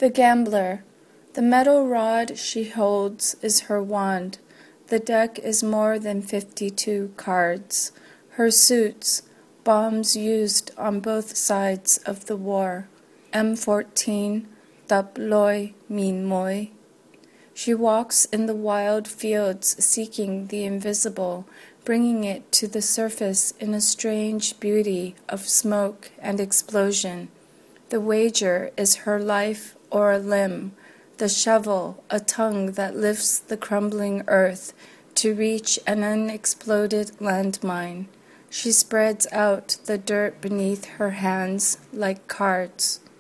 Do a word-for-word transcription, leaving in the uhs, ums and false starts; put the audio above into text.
The gambler. The metal rod she holds is her wand. The deck is more than fifty-two cards. Her suits, bombs used on both sides of the war. M fourteen, Tap Loi Min Moi. She walks in the wild fields seeking the invisible, bringing it to the surface in a strange beauty of smoke and explosion. The wager is her life or a limb, the shovel, a tongue that lifts the crumbling earth to reach an unexploded landmine. She spreads out the dirt beneath her hands like cards.